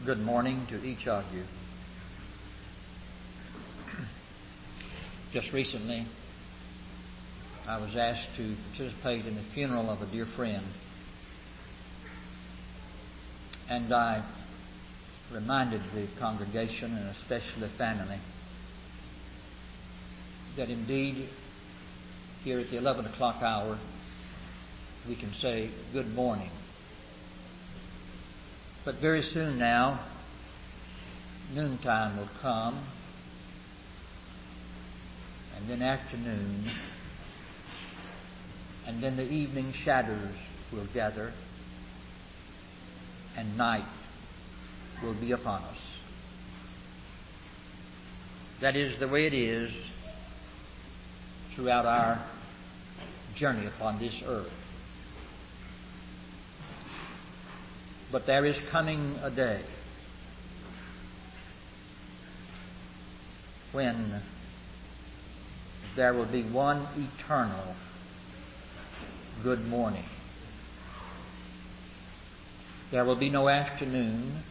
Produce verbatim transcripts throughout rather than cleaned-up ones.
Good morning to each of you. Just recently, I was asked to participate in the funeral of a dear friend. And I reminded the congregation, and especially the family, that indeed, here at the eleven o'clock hour, we can say good morning. But very soon now, noontime will come, and then afternoon, and then the evening shadows will gather, and night will be upon us. That is the way it is throughout our journey upon this earth. But there is coming a day when there will be one eternal good morning. There will be no afternoon,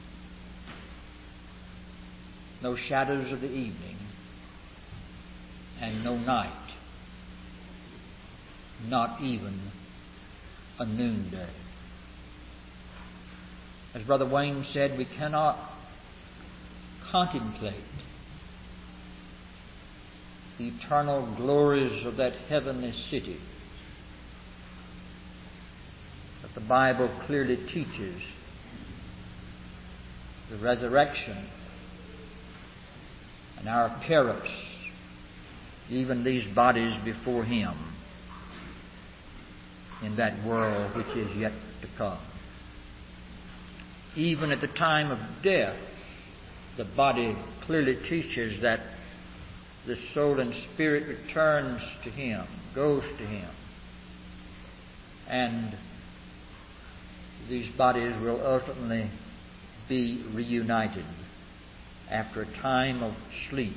no shadows of the evening, and no night, not even a noonday. As Brother Wayne said, we cannot contemplate the eternal glories of that heavenly city that the Bible clearly teaches, the resurrection and our appearance, even these bodies before Him in that world which is yet to come. Even at the time of death, the body clearly teaches that the soul and spirit returns to Him, goes to Him. And these bodies will ultimately be reunited after a time of sleep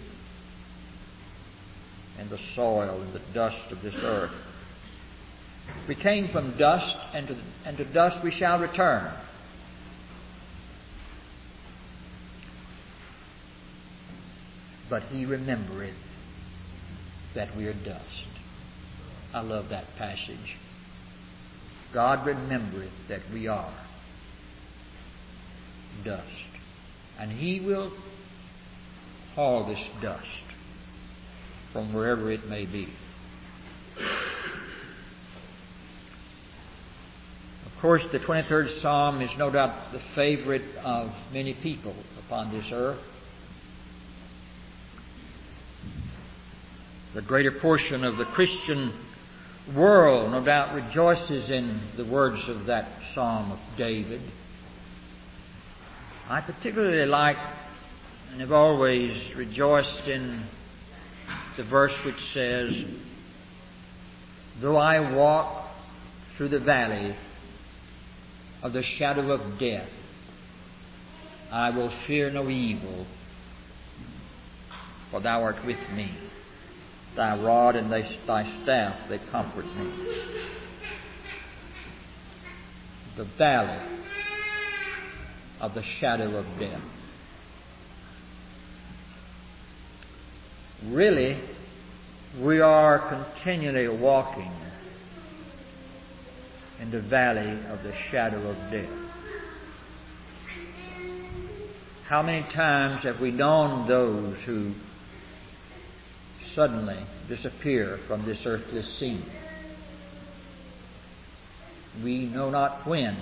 in the soil and the dust of this earth. We came from dust, and to, and to dust we shall return. But He remembereth that we are dust. I love that passage. God remembereth that we are dust. And He will haul this dust from wherever it may be. Of course, the twenty-third Psalm is no doubt the favorite of many people upon this earth. The greater portion of the Christian world no doubt rejoices in the words of that Psalm of David. I particularly like and have always rejoiced in the verse which says, "Though I walk through the valley of the shadow of death, I will fear no evil, for Thou art with me. Thy rod and thy staff, they comfort me." The valley of the shadow of death. Really, we are continually walking in the valley of the shadow of death. How many times have we known those who suddenly disappear from this earthly scene? We know not when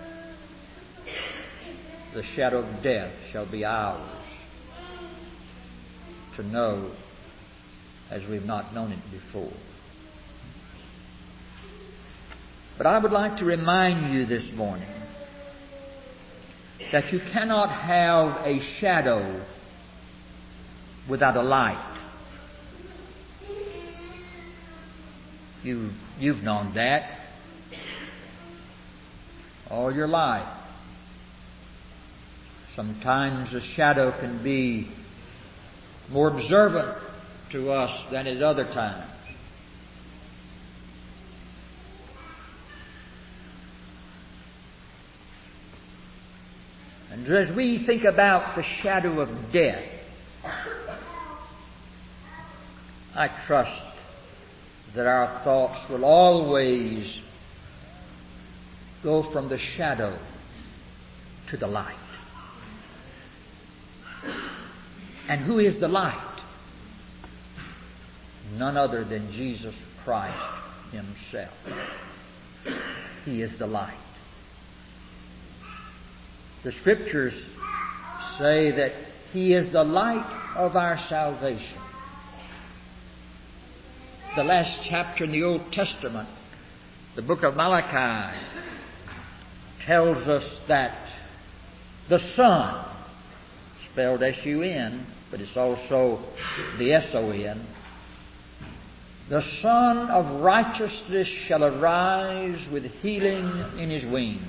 the shadow of death shall be ours to know as we've not known it before. But I would like to remind you this morning that you cannot have a shadow without a light. You, you've known that all your life. Sometimes the shadow can be more observant to us than at other times. And as we think about the shadow of death, I trust that our thoughts will always go from the shadow to the light. And who is the light? None other than Jesus Christ Himself. He is the light. The Scriptures say that He is the light of our salvation. The last chapter in the Old Testament, the book of Malachi, tells us that the Son, spelled S U N, but it's also the S O N, the Son of righteousness shall arise with healing in His wings.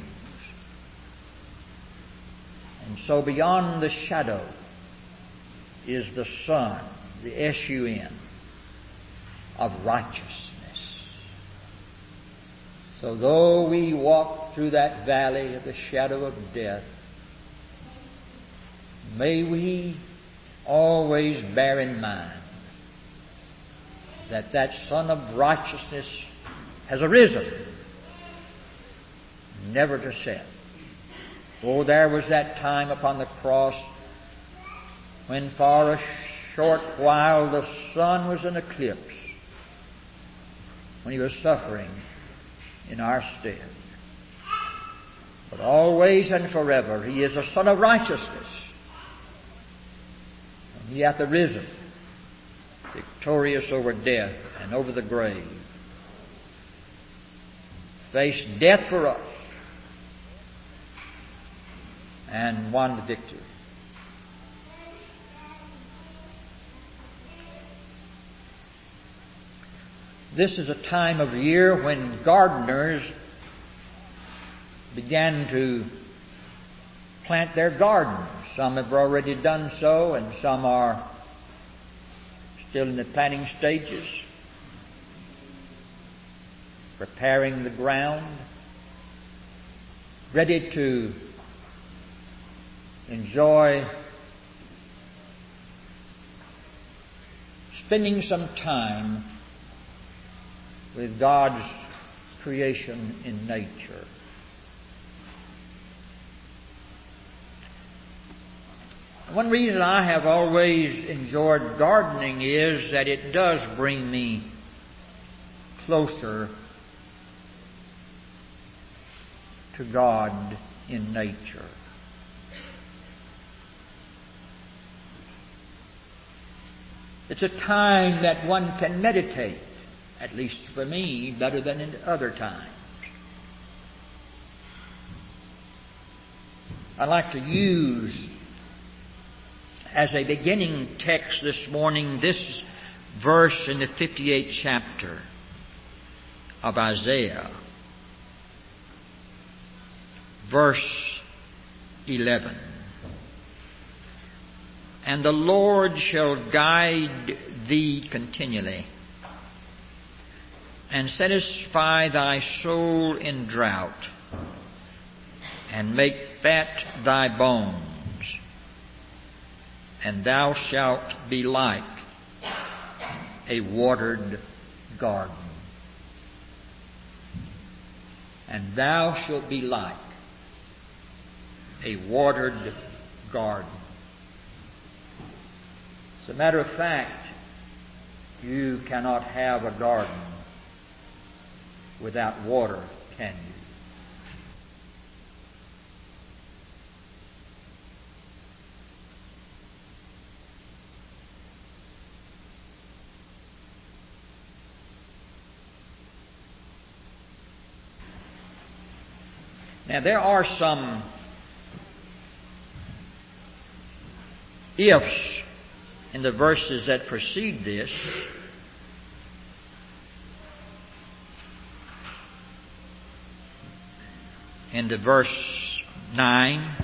And so beyond the shadow is the Son, the S U N, of righteousness. So though we walk through that valley of the shadow of death, may we always bear in mind that that Son of righteousness has arisen, never to set. Oh, there was that time upon the cross when for a short while the sun was in eclipse, when He was suffering in our stead. But always and forever He is a Son of righteousness. And He hath arisen, victorious over death and over the grave. Faced death for us and won the victory. This is a time of year when gardeners began to plant their gardens. Some have already done so, and some are still in the planting stages, preparing the ground, ready to enjoy spending some time with God's creation in nature. One reason I have always enjoyed gardening is that it does bring me closer to God in nature. It's a time that one can meditate, at least for me, better than in other times. I'd like to use as a beginning text this morning this verse in the fifty-eighth chapter of Isaiah, verse eleven. And the Lord shall guide thee continually, and satisfy thy soul in drought, and make fat thy bones, and thou shalt be like a watered garden. And thou shalt be like a watered garden. As a matter of fact, you cannot have a garden without water, can you? Now, there are some ifs in the verses that precede this. In the verse nine,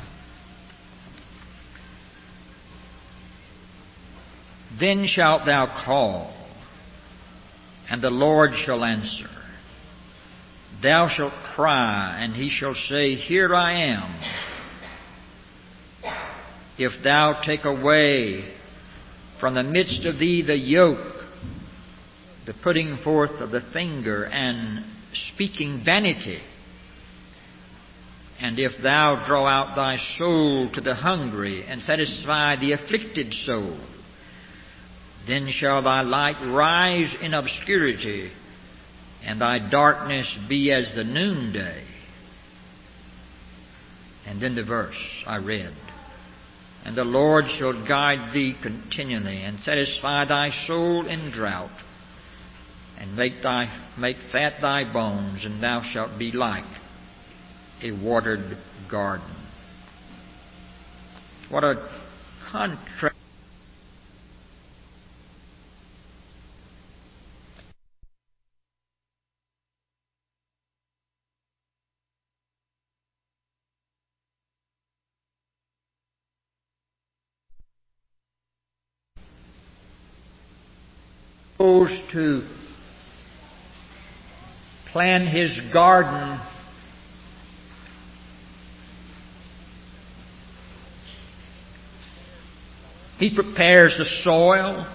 then shalt thou call, and the Lord shall answer. Thou shalt cry, and He shall say, Here I am. if thou take away from the midst of thee the yoke, the putting forth of the finger, and speaking vanity, and if thou draw out thy soul to the hungry, and satisfy the afflicted soul, then shall thy light rise in obscurity, and thy darkness be as the noonday. And then the verse I read. And the Lord shall guide thee continually, and satisfy thy soul in drought, and make thy make fat thy bones, and thou shalt be like a watered garden. What a contrast. To plan his garden, he prepares the soil.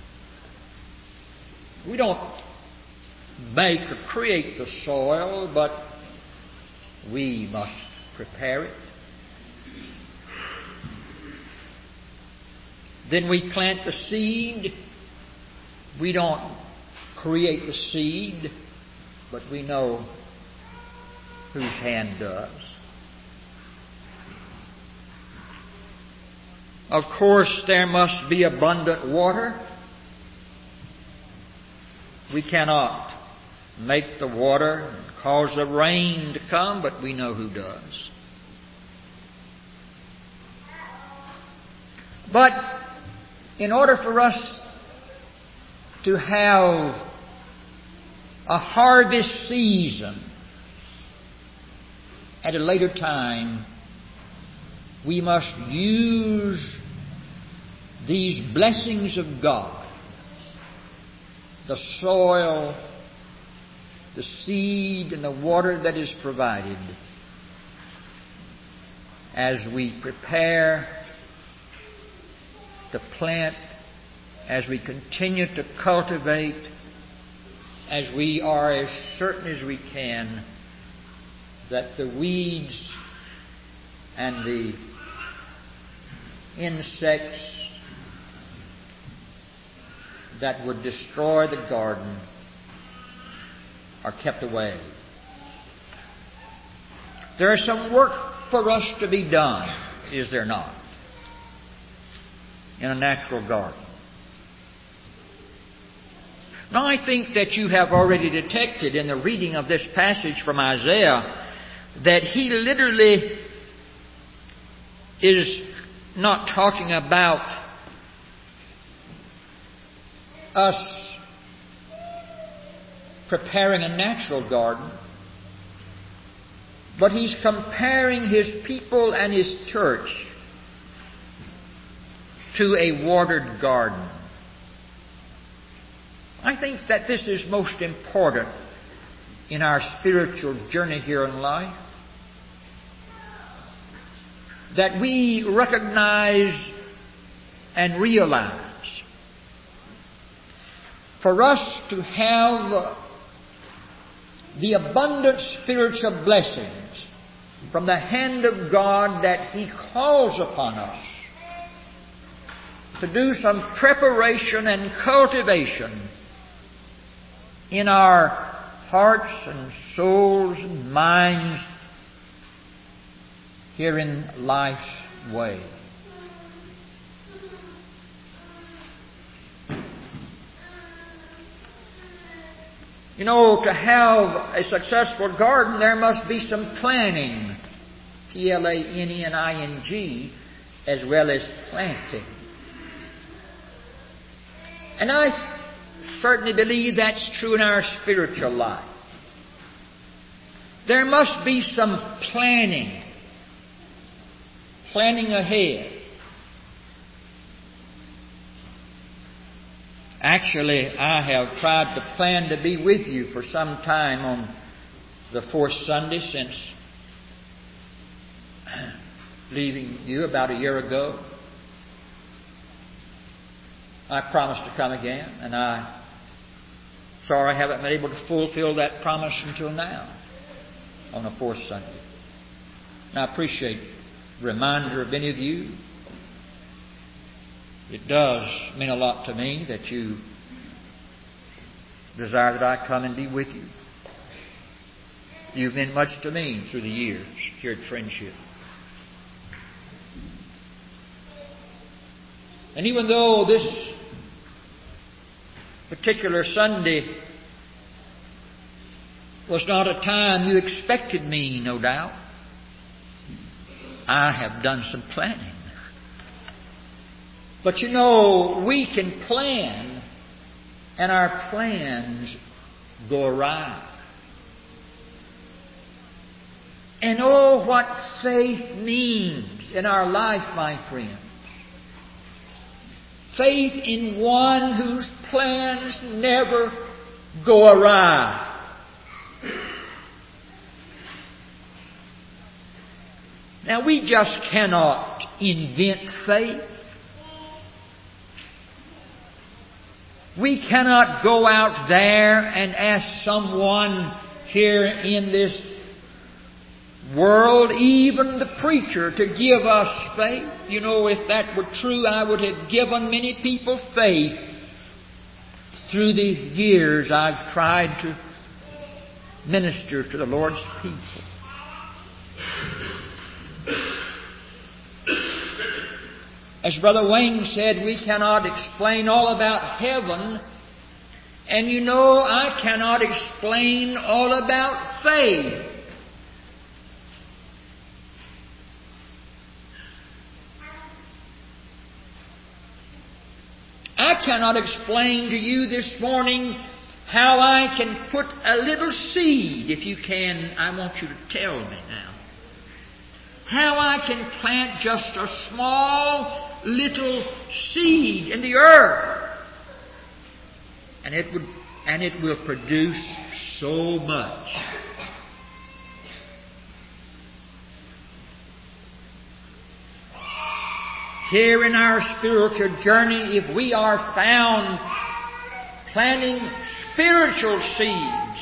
We don't make or create the soil, but we must prepare it. Then we plant the seed. We don't create the seed, but we know whose hand does. Of course, there must be abundant water. We cannot make the water and cause the rain to come, but we know who does. But in order for us to have a harvest season at a later time, we must use these blessings of God, the soil, the seed, and the water that is provided, as we prepare to plant, as we continue to cultivate, as we are as certain as we can that the weeds and the insects that would destroy the garden are kept away. There is some work for us to be done, is there not, in a natural garden? Now, I think that you have already detected in the reading of this passage from Isaiah that he literally is not talking about us preparing a natural garden, but he's comparing his people and his church to a watered garden. I think that this is most important in our spiritual journey here in life, that we recognize and realize for us to have the abundant spiritual blessings from the hand of God, that He calls upon us to do some preparation and cultivation in our hearts and souls and minds here in life's way. You know, to have a successful garden, there must be some planning, P L A N E and I N G, as well as planting. And I certainly believe that's true in our spiritual life. There must be some planning, planning ahead. Actually, I have tried to plan to be with you for some time on the fourth Sunday since leaving you about a year ago. I promised to come again, and I'm sorry I haven't been able to fulfill that promise until now on the fourth Sunday. And I appreciate the reminder of any of you. It does mean a lot to me that you desire that I come and be with you. You've meant much to me through the years here at Friendship. And even though this particular Sunday was not a time you expected me, no doubt, I have done some planning. But you know, we can plan, and our plans go awry. And oh, what faith means in our life, my friends. Faith in one whose plans never go awry. Now, we just cannot invent faith. We cannot go out there and ask someone here in this world, even the preacher, to give us faith. You know, if that were true, I would have given many people faith through the years I've tried to minister to the Lord's people. As Brother Wayne said, we cannot explain all about heaven. And you know, I cannot explain all about faith. I cannot explain to you this morning how I can put a little seed, if you can, I want you to tell me now. How I can plant just a small little seed in the earth. And it would and it will produce so much. Here in our spiritual journey, if we are found planting spiritual seeds,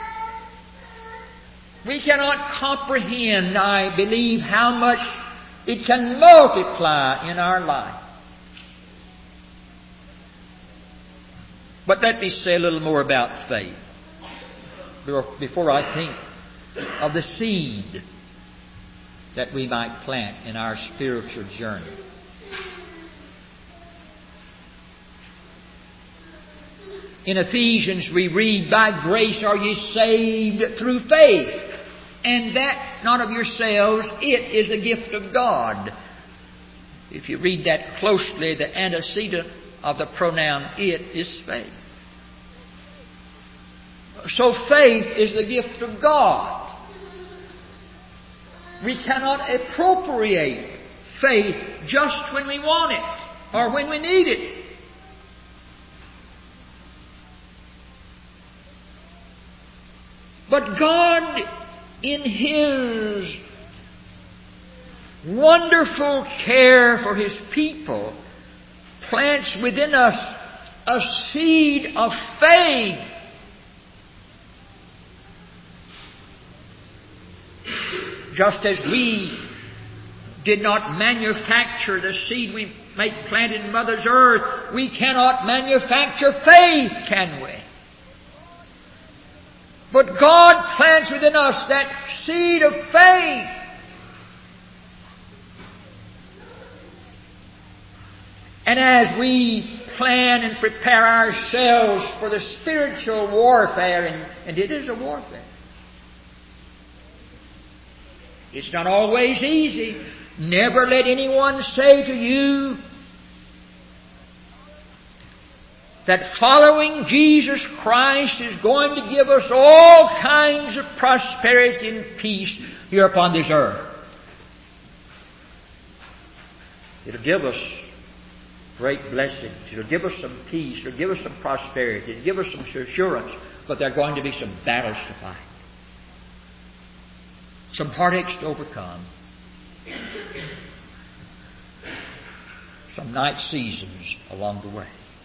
we cannot comprehend, I believe, how much it can multiply in our life. But let me say a little more about faith before I think of the seed that we might plant in our spiritual journey. In Ephesians we read, "By grace are ye saved through faith, and that not of yourselves, it is a gift of God." If you read that closely, the antecedent of the pronoun "it" is faith. So faith is the gift of God. We cannot appropriate faith just when we want it or when we need it. But God, in His wonderful care for His people, plants within us a seed of faith. Just as we did not manufacture the seed we make plant in Mother's earth, we cannot manufacture faith, can we? But God plants within us that seed of faith. And as we plan and prepare ourselves for the spiritual warfare, and, and it is a warfare. It's not always easy. Never let anyone say to you that following Jesus Christ is going to give us all kinds of prosperity and peace here upon this earth. It'll give us great blessings. It'll give us some peace. It'll give us some prosperity. It'll give us some assurance. But there are going to be some battles to fight. Some heartaches to overcome. Some night seasons along the way.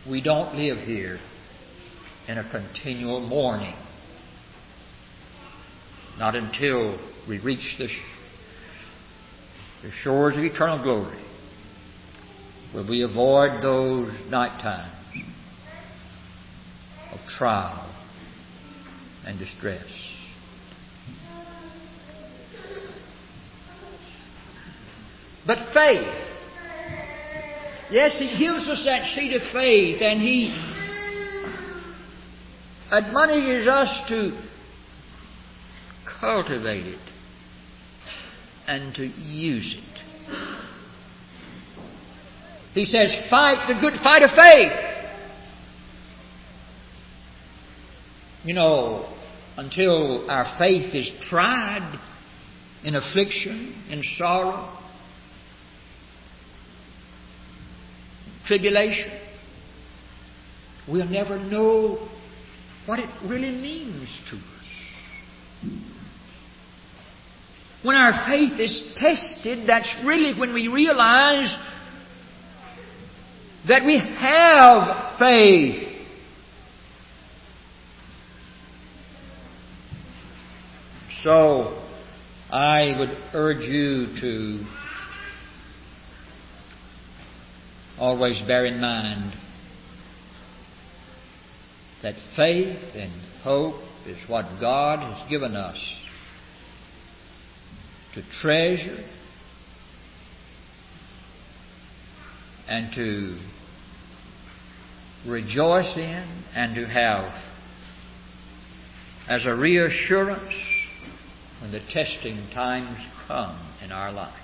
We don't live here in a continual mourning. Not until we reach the, sh- the shores of eternal glory will we avoid those night times of trial and distress. But faith, yes, He gives us that seed of faith, and He admonishes us to cultivate it and to use it. He says, fight the good fight of faith. You know, until our faith is tried in affliction, in sorrow, tribulation, we'll never know what it really means to us. When our faith is tested, that's really when we realize that we have faith. So, I would urge you to always bear in mind that faith and hope is what God has given us to treasure and to rejoice in and to have as a reassurance when the testing times come in our life.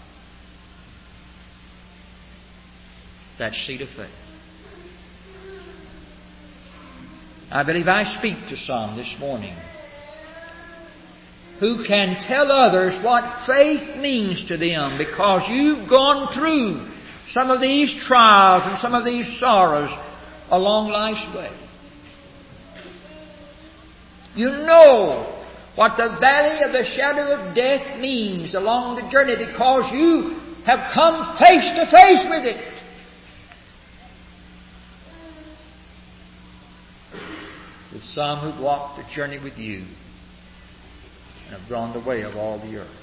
That seed of faith. I believe I speak to some this morning who can tell others what faith means to them because you've gone through some of these trials and some of these sorrows along life's way. You know what the valley of the shadow of death means along the journey because you have come face to face with it. With some who've walked the journey with you and have gone the way of all the earth.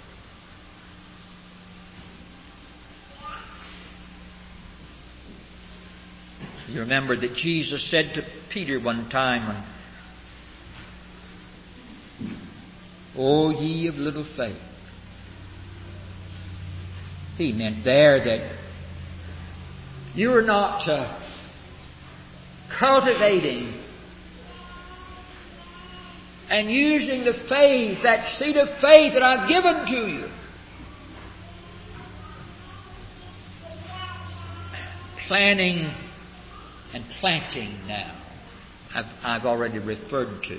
You remember that Jesus said to Peter one time, when, "O ye of little faith." He meant there that you're not uh, cultivating and using the faith, that seed of faith that I've given to you. Planning and planting now, I've, I've already referred to.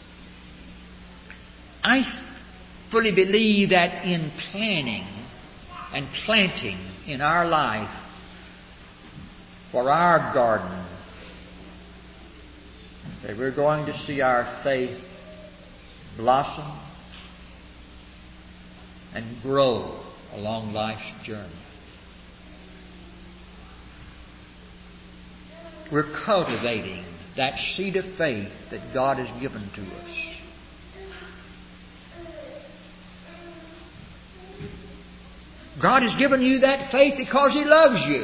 I fully believe that in planning and planting in our life for our garden, that we're going to see our faith blossom and grow along life's journey. We're cultivating that seed of faith that God has given to us. God has given you that faith because He loves you.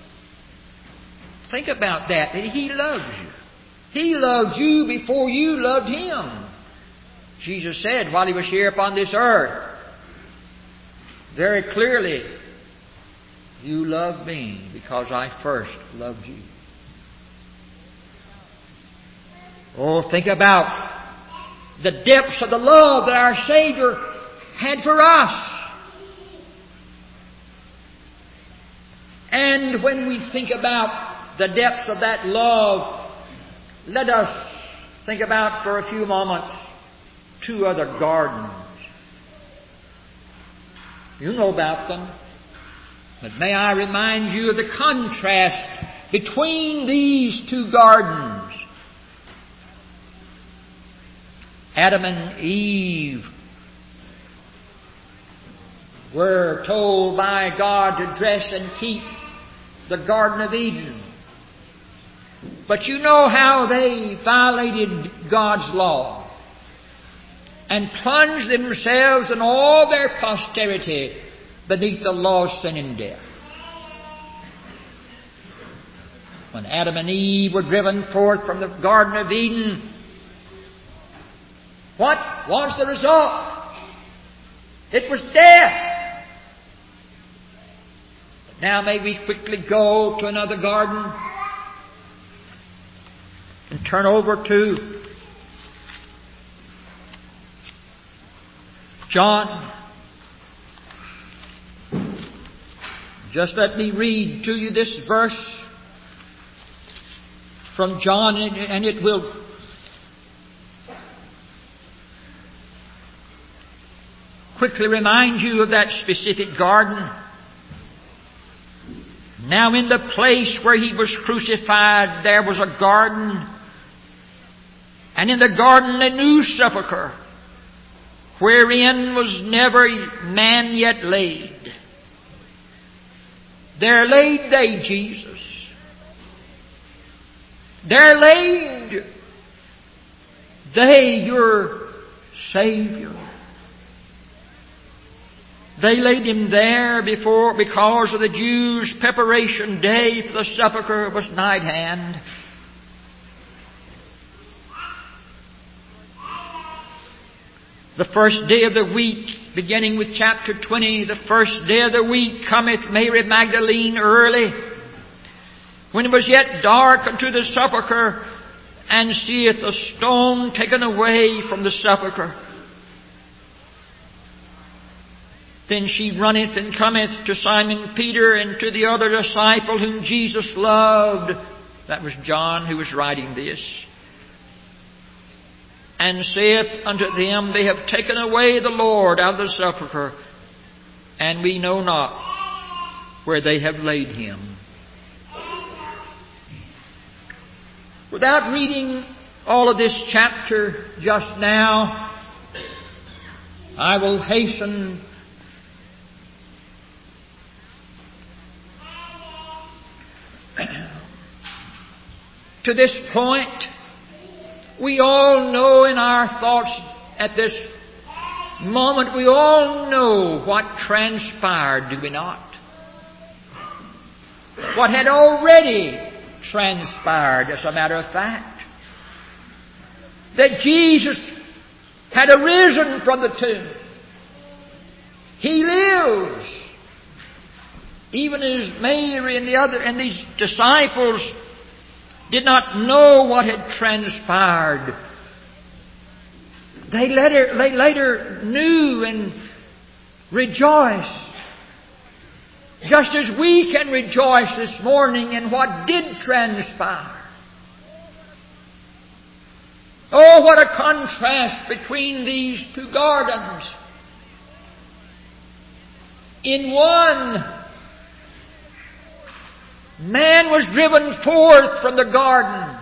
Think about that, that He loves you. He loved you before you loved Him. Jesus said while He was here upon this earth, very clearly, you love me because I first loved you. Oh, think about the depths of the love that our Savior had for us. And when we think about the depths of that love, let us think about for a few moments two other gardens. You know about them. But may I remind you of the contrast between these two gardens. Adam and Eve were told by God to dress and keep the Garden of Eden. But you know how they violated God's law and plunged themselves and all their posterity beneath the law of sin and death. When Adam and Eve were driven forth from the Garden of Eden, what was the result? It was death. But now may we quickly go to another garden and turn over to John. Just let me read to you this verse from John, and it will quickly remind you of that specific garden. Now in the place where He was crucified, there was a garden, and in the garden a new sepulchre, wherein was never man yet laid. There laid they Jesus. There laid they your Savior. They laid Him there before because of the Jews' preparation day for the sepulchre was nigh at hand. The first day of the week, beginning with chapter twenty, the first day of the week cometh Mary Magdalene early, when it was yet dark, unto the sepulchre, and seeth a stone taken away from the sepulchre. Then she runneth and cometh to Simon Peter and to the other disciple whom Jesus loved. That was John who was writing this. And saith unto them, They have taken away the Lord out of the sepulchre, and we know not where they have laid Him. Without reading all of this chapter just now, I will hasten to this point. We all know in our thoughts at this moment, we all know what transpired, do we not? What had already transpired, as a matter of fact. That Jesus had arisen from the tomb. He lives. Even as Mary and the other and these disciples did not know what had transpired, they later, they later knew and rejoiced. Just as we can rejoice this morning in what did transpire. Oh, what a contrast between these two gardens. In one, man was driven forth from the garden.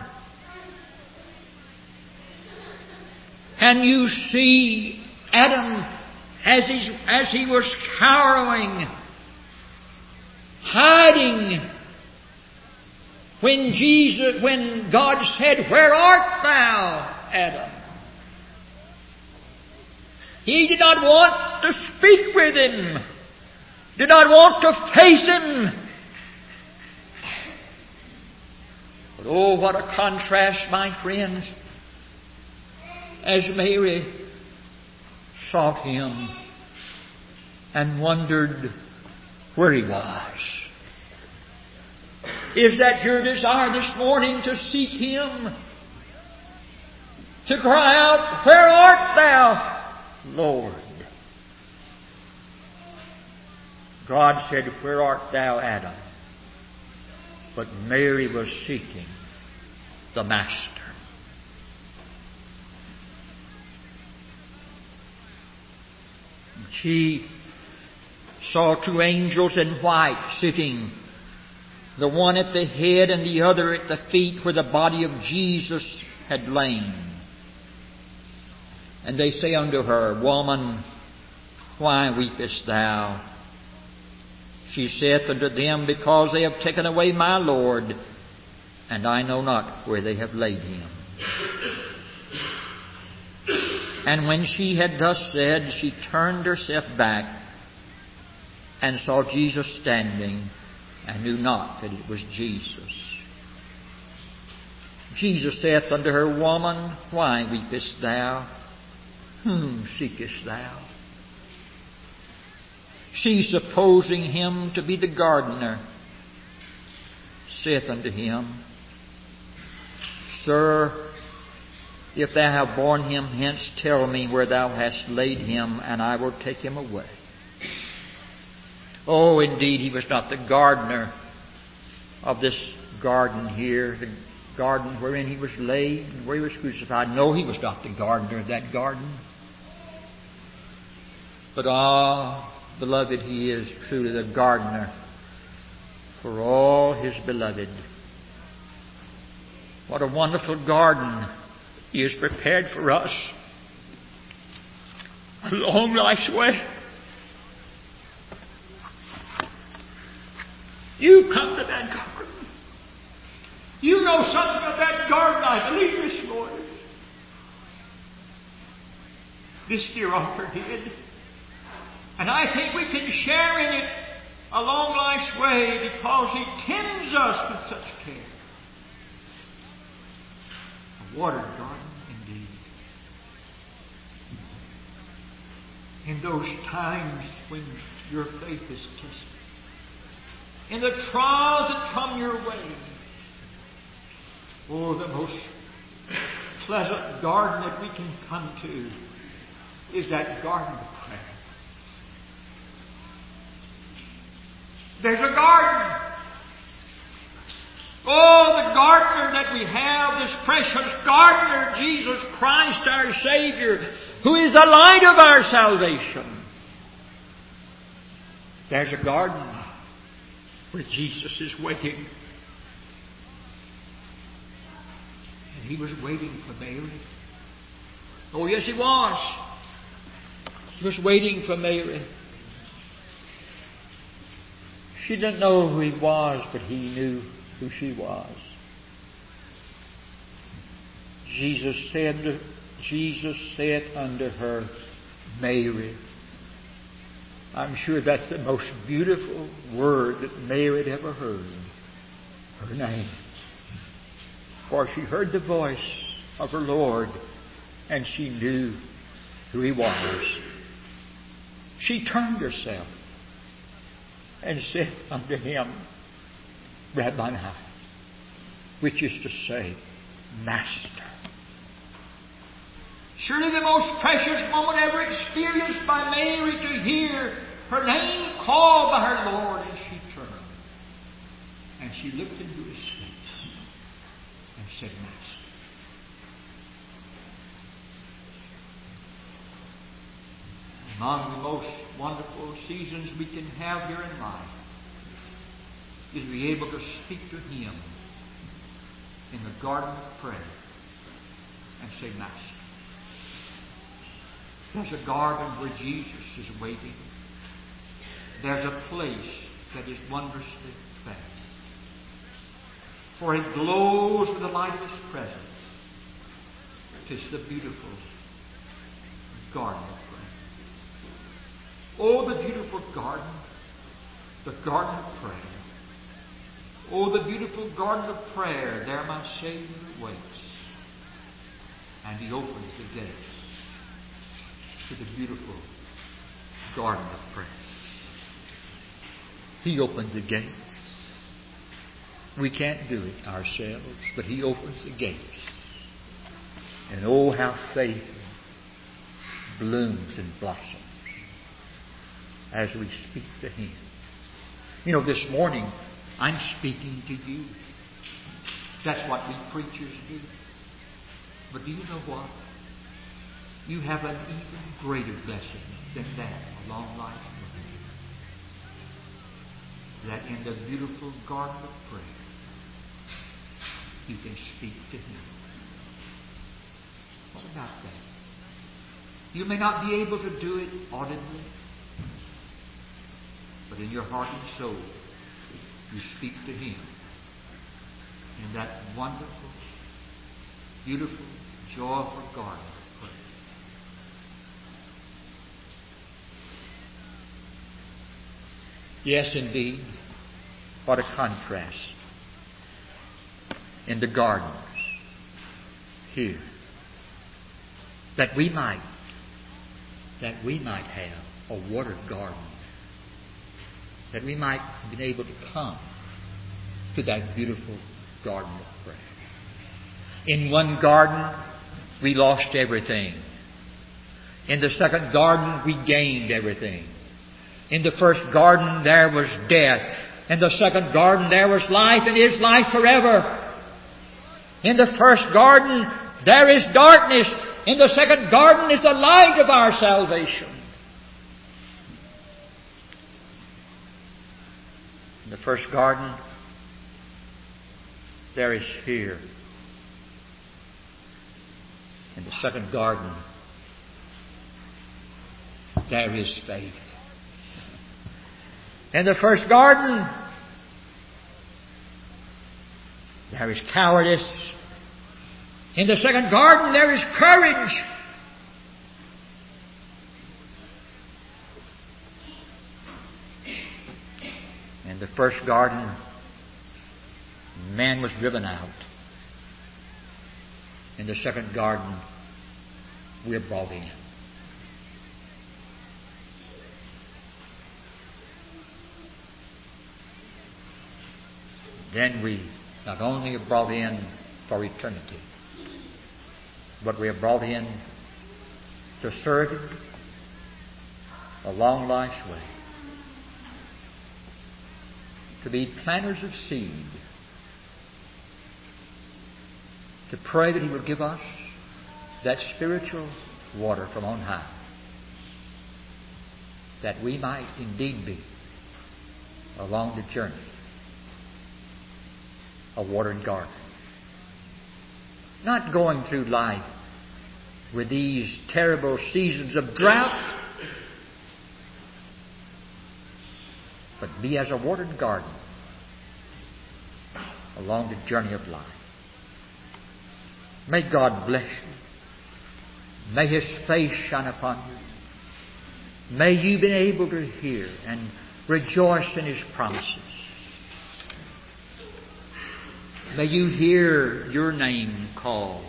And you see Adam as he, as he was cowering, hiding, when Jesus, when God said, Where art thou, Adam? He did not want to speak with him, did not want to face him. But oh, what a contrast, my friends, as Mary sought Him and wondered where He was. Is that your desire this morning, to seek Him? To cry out, Where art thou, Lord? God said, Where art thou, Adam? But Mary was seeking the Master. She saw two angels in white sitting, the one at the head and the other at the feet where the body of Jesus had lain. And they say unto her, Woman, why weepest thou? She saith unto them, Because they have taken away my Lord, and I know not where they have laid him. And when she had thus said, she turned herself back and saw Jesus standing, and knew not that it was Jesus. Jesus saith unto her, Woman, why weepest thou? Whom seekest thou? She, supposing him to be the gardener, saith unto him, Sir, if thou have borne him hence, tell me where thou hast laid him, and I will take him away. Oh, indeed, he was not the gardener of this garden here, the garden wherein he was laid and where he was crucified. No, he was not the gardener of that garden. But ah, beloved, he is truly the gardener for all his beloved. What a wonderful garden he has prepared for us along life's way. You come to that garden. You know something of that garden, I believe, this morning. This dear author did. And I think we can share in it along life's way because he tends us with such care. A watered garden, indeed. In those times when your faith is tested, in the trials that come your way, oh, the most pleasant garden that we can come to is that garden of prayer. There's a garden. Oh, the gardener that we have, this precious gardener, Jesus Christ, our Savior, who is the light of our salvation. There's a garden where Jesus is waiting. And he was waiting for Mary. Oh, yes, he was. He was waiting for Mary. She didn't know who he was, but he knew who she was. Jesus said, Jesus said unto her, Mary. I'm sure that's the most beautiful word that Mary had ever heard. Her name. For she heard the voice of her Lord, and she knew who he was. She turned herself and said unto him, Rabboni, which is to say, Master. Surely the most precious moment ever experienced by Mary to hear her name called by her Lord, and she turned. And she looked into his face and said, Master. Among the most wonderful seasons we can have here in life is to be able to speak to him in the garden of prayer and say, Master. There's a garden where Jesus is waiting. There's a place that is wondrously fair. For it glows with the light of his presence. Tis the beautiful garden of prayer. Oh, the beautiful garden, the garden of prayer. Oh, the beautiful garden of prayer, there my Savior waits. And he opens the gates to the beautiful garden of prayer. He opens the gates. We can't do it ourselves, but he opens the gates. And oh, how faith blooms and blossoms as we speak to him. You know, this morning, I'm speaking to you. That's what we preachers do. But do you know what? You have an even greater blessing than that along life's way. That in the beautiful garden of prayer, you can speak to him. What about that? You may not be able to do it audibly, but in your heart and soul, you speak to him. in that wonderful, beautiful, joyful garden of prayer. Yes, indeed, what a contrast in the gardens here, that we might, that we might have a watered garden, that we might be able to come to that beautiful garden of prayer. In one garden, we lost everything. In the second garden, we gained everything. In the first garden, there was death. In the second garden, there was life, and is life forever. In the first garden, there is darkness. In the second garden is the light of our salvation. In the first garden, there is fear. In the second garden, there is faith. In the first garden, there is cowardice. In the second garden, there is courage. In the first garden, man was driven out. In the second garden, we're brought in. Then we not only are brought in for eternity, but we are brought in to serve Him along life's way, to be planters of seed, to pray that He will give us that spiritual water from on high, that we might indeed be along the journey a watered garden. Not going through life with these terrible seasons of drought, but be as a watered garden along the journey of life. May God bless you. May His face shine upon you. May you be able to hear and rejoice in His promises. May you hear your name called.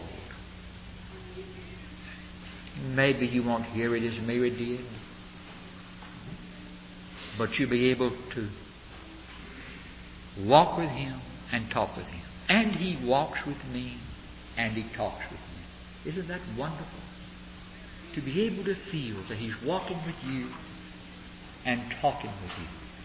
Maybe you won't hear it as Mary did, but you'll be able to walk with Him and talk with Him. And He walks with me and He talks with me. Isn't that wonderful? To be able to feel that He's walking with you and talking with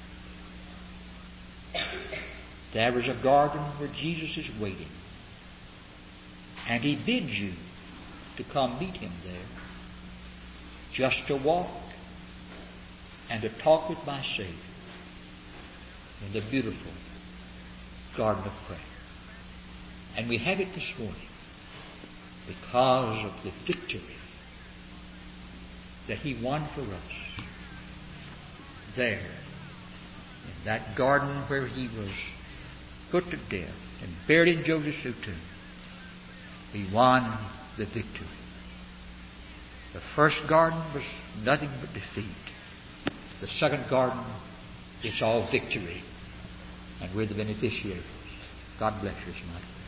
you. There is a garden where Jesus is waiting, and He bids you to come meet Him there, just to walk and to talk with my Savior in the beautiful garden of prayer. And we have it this morning because of the victory that He won for us there in that garden where He was put to death and buried in Joseph's tomb. He won the victory. The first garden was nothing but defeat. The second garden, it's all victory. And we're the beneficiaries. God bless you tonight.